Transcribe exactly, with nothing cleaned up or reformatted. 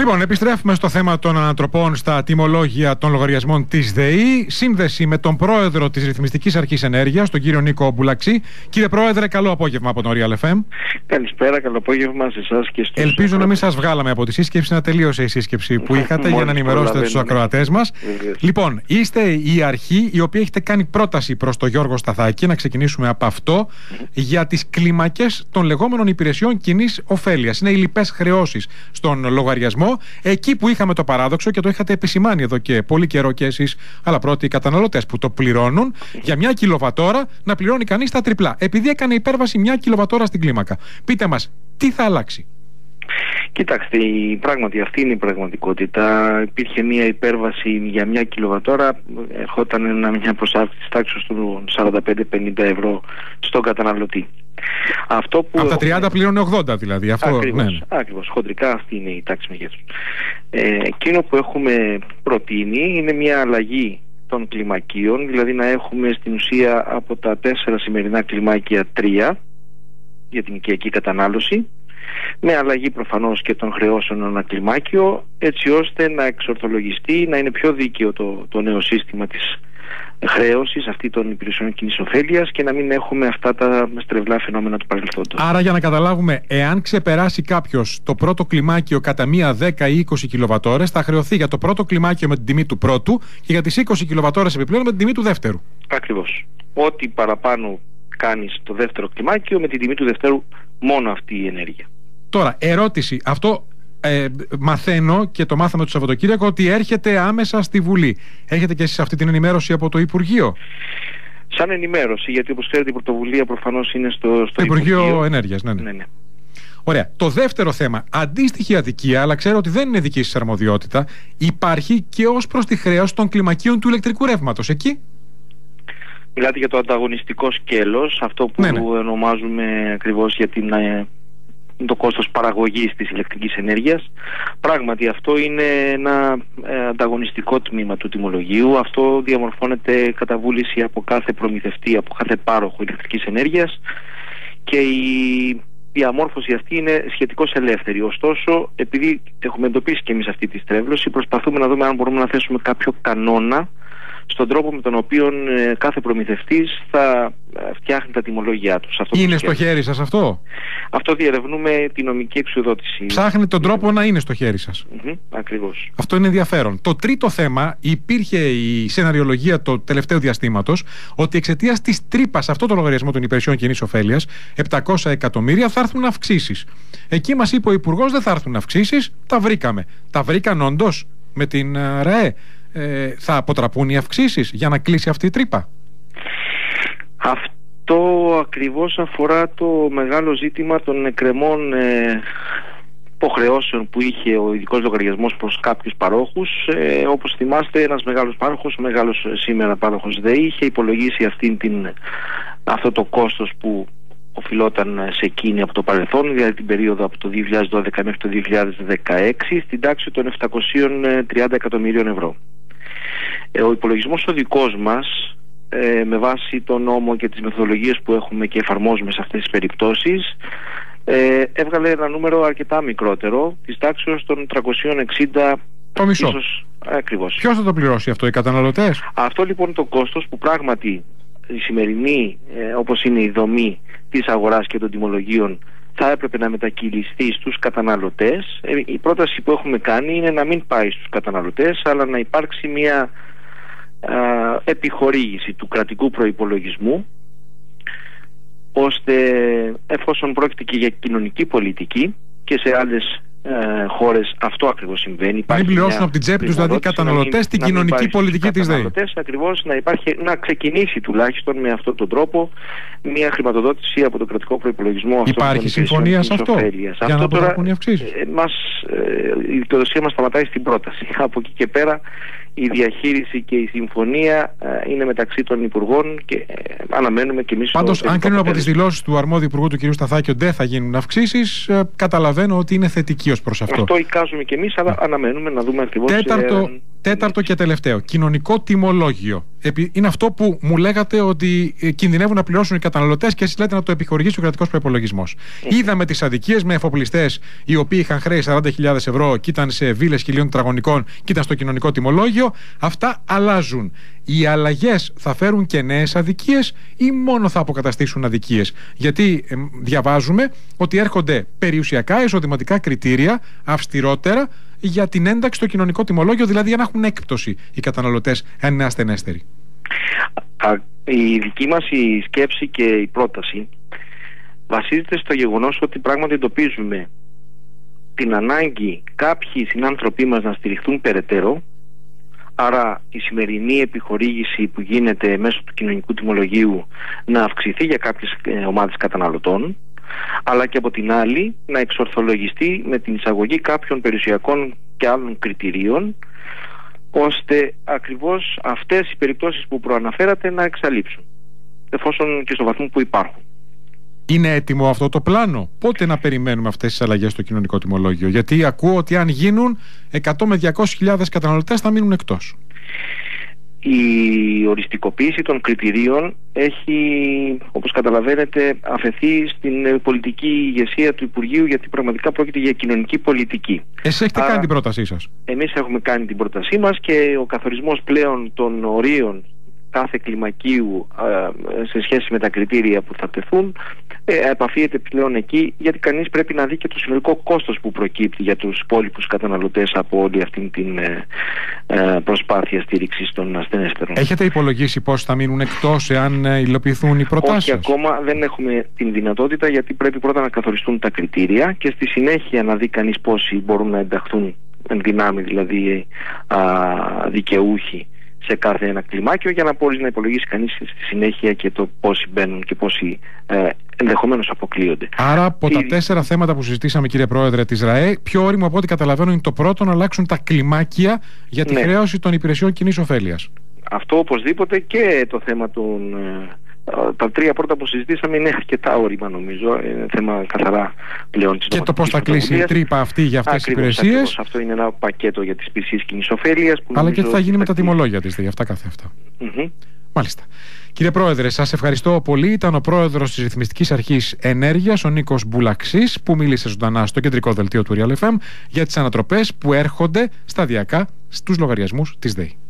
Λοιπόν, επιστρέφουμε στο θέμα των ανατροπών στα τιμολόγια των λογαριασμών της ΔΕΗ. Σύνδεση με τον πρόεδρο της Ρυθμιστικής Αρχής Ενέργειας, τον κύριο Νίκο Μπουλαξή. Κύριε Πρόεδρε, καλό απόγευμα από τον Real εφ εμ. Καλησπέρα, καλό απόγευμα σε εσάς και στους. Ελπίζω να μην σας βγάλαμε από τη σύσκεψη, να τελείωσε η σύσκεψη που είχατε για να ενημερώσετε τους ακροατές μας. Λοιπόν, είστε η αρχή η οποία έχετε κάνει πρόταση προς τον Γιώργο Σταθάκη, να ξεκινήσουμε από αυτό, για τις κλιμακές των λεγόμενων υπηρεσιών κοινής ωφέλειας. Είναι οι λοιπές χρεώσεις στον λογαριασμό, εκεί που είχαμε το παράδοξο και το είχατε επισημάνει εδώ και πολύ καιρό και εσείς, αλλά πρώτοι οι καταναλωτές που το πληρώνουν, για μια κιλοβατόρα να πληρώνει κανείς τα τριπλά, επειδή έκανε υπέρβαση μια κιλοβατόρα στην κλίμακα. Πείτε μας, τι θα αλλάξει? Κοιτάξτε, πράγματι αυτή είναι η πραγματικότητα. Υπήρχε μια υπέρβαση για μια κιλοβατόρα, ερχόταν ένα, μια προσάρτηση τάξης των σαράντα πέντε με πενήντα ευρώ στον καταναλωτή. Αυτό που από τα τριάντα πλήρωνε ογδόντα δηλαδή. Αυτό, ακριβώς, ναι. ακριβώς, χοντρικά αυτή είναι η τάξη μεγέθους. Ε, εκείνο που έχουμε προτείνει είναι μια αλλαγή των κλιμακίων, δηλαδή να έχουμε στην ουσία από τα τέσσερα σημερινά κλιμάκια τρία για την οικιακή κατανάλωση, με αλλαγή προφανώς και των χρεώσεων ανά κλιμάκιο, έτσι ώστε να εξορθολογιστεί, να είναι πιο δίκαιο το, το νέο σύστημα της χρέωσης αυτή των υπηρεσιών κοινής ωφέλειας και να μην έχουμε αυτά τα στρεβλά φαινόμενα του παρελθόντος. Άρα, για να καταλάβουμε, εάν ξεπεράσει κάποιος το πρώτο κλιμάκιο κατά μία δέκα ή είκοσι κιλοβατόρες, θα χρεωθεί για το πρώτο κλιμάκιο με την τιμή του πρώτου και για τις είκοσι κιλοβατόρες επιπλέον με την τιμή του δεύτερου. Ακριβώς. Ό,τι παραπάνω κάνεις το δεύτερο κλιμάκιο, με την τιμή του δευτέρου μόνο αυτή η ενέργεια. Τώρα, ερώτηση. Αυτό ε, μαθαίνω και το μάθαμε το Σαββατοκύριακο, ότι έρχεται άμεσα στη Βουλή. Έχετε και εσείς αυτή την ενημέρωση από το Υπουργείο? Σαν ενημέρωση, γιατί όπως ξέρετε η πρωτοβουλία προφανώς είναι στο, στο Υπουργείο, Υπουργείο Ενέργειας. Ναι, ναι. Ναι, ναι. Ωραία. Το δεύτερο θέμα, αντίστοιχη αδικία, αλλά ξέρω ότι δεν είναι δική σας αρμοδιότητα, υπάρχει και ως προς τη χρέωση των κλιμακίων του ηλεκτρικού ρεύματος. Εκεί μιλάτε για το ανταγωνιστικό σκέλος, αυτό που ναι, ναι. ονομάζουμε ακριβώς για την, το κόστος παραγωγής της ηλεκτρικής ενέργειας. Πράγματι αυτό είναι ένα ανταγωνιστικό τμήμα του τιμολογίου. Αυτό διαμορφώνεται κατά βούληση από κάθε προμηθευτή, από κάθε πάροχο ηλεκτρικής ενέργειας και η διαμόρφωση αυτή είναι σχετικώς ελεύθερη. Ωστόσο, επειδή έχουμε εντοπίσει και εμείς αυτή τη στρέβλωση, προσπαθούμε να δούμε αν μπορούμε να θέσουμε κάποιο κανόνα στον τρόπο με τον οποίο ε, κάθε προμηθευτής θα ε, φτιάχνει τα τιμολόγια του. Είναι στο χέρι σας αυτό? Αυτό διερευνούμε τη νομική εξουδότηση. Ψάχνει τον τρόπο να είναι στο χέρι σας. Mm-hmm, ακριβώς. Αυτό είναι ενδιαφέρον. Το τρίτο θέμα, υπήρχε η σεναριολογία το τελευταίο διαστήματος ότι εξαιτίας της τρύπας αυτό το λογαριασμό των υπηρεσιών κοινής ωφέλειας, επτακόσια εκατομμύρια, θα έρθουν αυξήσεις. Εκεί μας είπε ο Υπουργός δεν θα έρθουν αυξήσεις, τα βρήκαμε. Τα βρήκαν όντως με την uh, ΡΑΕ? Ε, θα αποτραπούν οι αυξήσεις για να κλείσει αυτή η τρύπα? Αυτό ακριβώς αφορά το μεγάλο ζήτημα των εκκρεμών ε, υποχρεώσεων που είχε ο ειδικός λογαριασμός προς κάποιους παρόχους. Ε, όπως θυμάστε, ένας μεγάλος πάροχος, ο μεγάλος σήμερα πάροχος ΔΕΗ, είχε υπολογίσει αυτήν την, αυτό το κόστος που οφειλόταν σε εκείνη από το παρελθόν, δηλαδή την περίοδο από το δύο χιλιάδες δώδεκα μέχρι το δύο χιλιάδες δεκαέξι, στην τάξη των επτακόσια τριάντα εκατομμύριων ευρώ. Ε, ο υπολογισμός ο δικός μας, ε, με βάση τον νόμο και τις μεθοδολογίες που έχουμε και εφαρμόζουμε σε αυτές τις περιπτώσεις, ε, έβγαλε ένα νούμερο αρκετά μικρότερο, της τάξης των τριακόσια εξήντα. Το μισό. Ίσως, ακριβώς. Ποιος θα το πληρώσει αυτό, οι καταναλωτές? Αυτό λοιπόν το κόστος που πράγματι η σημερινή, ε, όπως είναι η δομή της αγοράς και των τιμολογίων, θα έπρεπε να μετακυλιστεί στους καταναλωτές. Ε, η πρόταση που έχουμε κάνει είναι να μην πάει στους καταναλωτές, αλλά να υπάρξει μια α, επιχορήγηση του κρατικού προϋπολογισμού, ώστε εφόσον πρόκειται και για κοινωνική πολιτική, και σε άλλες ε, χώρες αυτό ακριβώς συμβαίνει. Να μην πληρώσουν από την τσέπη τους δηλαδή οι καταναλωτές την κοινωνική πολιτική της ΔΕΗ. Ακριβώς, να, υπάρχει, να ξεκινήσει τουλάχιστον με αυτόν τον τρόπο μια χρηματοδότηση από το κρατικό προϋπολογισμό. Υπάρχει συμφωνία σε αυτό? Για αυτό να αποτραπούν οι αυξήσεις? Ε, μας, ε, η δικαιοδοσία μας σταματάει στην πρόταση. Από εκεί και πέρα η διαχείριση και η συμφωνία ε, είναι μεταξύ των υπουργών και ε, αναμένουμε και εμείς. Πάντως, αν κρίνω από τις δηλώσεις του αρμόδιου υπουργού του κ. Σταθάκη ότι δεν θα γίνουν αυξήσεις, ε, καταλαβαίνω ότι είναι θετική ως προς αυτό. Αυτό εικάζουμε και εμείς, αλλά αναμένουμε να δούμε ακριβώς. Τέταρτο, ε, Τέταρτο και τελευταίο, κοινωνικό τιμολόγιο. Είναι αυτό που μου λέγατε ότι κινδυνεύουν να πληρώσουν οι καταναλωτές και εσείς λέτε να το επιχορηγήσει ο κρατικός προϋπολογισμός. Mm. Είδαμε τις αδικίες με εφοπλιστές οι οποίοι είχαν χρέη σαράντα χιλιάδες ευρώ και ήταν σε βίλες χιλίων τετραγωνικών και ήταν στο κοινωνικό τιμολόγιο. Αυτά αλλάζουν. Οι αλλαγές θα φέρουν και νέες αδικίες ή μόνο θα αποκαταστήσουν αδικίες? Γιατί ε, διαβάζουμε ότι έρχονται περιουσιακά εισοδηματικά κριτήρια αυστηρότερα για την ένταξη στο κοινωνικό τιμολόγιο, δηλαδή για να έχουν έκπτωση οι καταναλωτές αν είναι ασθενέστεροι. Η δική μας η σκέψη και η πρόταση βασίζεται στο γεγονός ότι πράγματι εντοπίζουμε την ανάγκη κάποιοι συνάνθρωποι μας να στηριχθούν περαιτέρω. Άρα η σημερινή επιχορήγηση που γίνεται μέσω του κοινωνικού τιμολογίου να αυξηθεί για κάποιες ομάδες καταναλωτών, αλλά και από την άλλη να εξορθολογιστεί με την εισαγωγή κάποιων περιουσιακών και άλλων κριτηρίων, ώστε ακριβώς αυτές οι περιπτώσεις που προαναφέρατε να εξαλείψουν, εφόσον και στο βαθμό που υπάρχουν. Είναι έτοιμο αυτό το πλάνο? Πότε να περιμένουμε αυτές τις αλλαγές στο κοινωνικό τιμολόγιο? Γιατί ακούω ότι αν γίνουν εκατό με διακόσιες χιλιάδες καταναλωτές θα μείνουν εκτός. Η οριστικοποίηση των κριτηρίων έχει, όπως καταλαβαίνετε, αφαιθεί στην πολιτική ηγεσία του Υπουργείου, γιατί πραγματικά πρόκειται για κοινωνική πολιτική. Εσείς έχετε Άρα, κάνει την πρότασή σας? Εμείς έχουμε κάνει την πρότασή μας και ο καθορισμός πλέον των ορίων κάθε κλιμακίου σε σχέση με τα κριτήρια που θα τεθούν ε, επαφίεται πλέον εκεί, γιατί κανείς πρέπει να δει και το συνολικό κόστος που προκύπτει για τους υπόλοιπους καταναλωτές από όλη αυτή την ε, ε, προσπάθεια στήριξης των ασθενέστερων. Έχετε υπολογίσει πώς θα μείνουν εκτός εάν υλοποιηθούν οι προτάσεις? Όχι, ακόμα δεν έχουμε την δυνατότητα, γιατί πρέπει πρώτα να καθοριστούν τα κριτήρια και στη συνέχεια να δει κανείς πόσοι μπορούν να ενταχθούν εν δυνάμει, δηλαδή α, δικαιούχοι σε κάθε ένα κλιμάκιο, για να μπορεί να υπολογίσει κανείς στη συνέχεια και το πόσοι μπαίνουν και πόσοι ε, ενδεχομένως αποκλείονται. Άρα από η... τα τέσσερα θέματα που συζητήσαμε, κύριε Πρόεδρε, της ΡΑΕ, πιο όριμο από ό,τι καταλαβαίνω είναι το πρώτο, να αλλάξουν τα κλιμάκια για τη ναι. χρέωση των υπηρεσιών κοινής ωφέλειας. Αυτό οπωσδήποτε, και το θέμα των... Τα τρία πρώτα που συζητήσαμε είναι αρκετά όρημα, νομίζω. Είναι θέμα καθαρά πλέον της και το πώς θα κλείσει η τρύπα αυτή για αυτές τις υπηρεσίες. Ακριβώς, αυτό είναι ένα πακέτο για τις υπηρεσίες κοινής ωφέλειας. Αλλά και τι θα γίνει με τα τιμολόγια της, για αυτά καθ' αυτά. Mm-hmm. Μάλιστα. Κύριε Πρόεδρε, σας ευχαριστώ πολύ. Ήταν ο Πρόεδρος της Ρυθμιστικής Αρχής Ενέργειας, ο Νίκος Μπουλαξής, που μίλησε ζωντανά στο κεντρικό δελτίο του Real εφ εμ για τις ανατροπές που έρχονται σταδιακά στους λογαριασμούς της ΔΕΗ.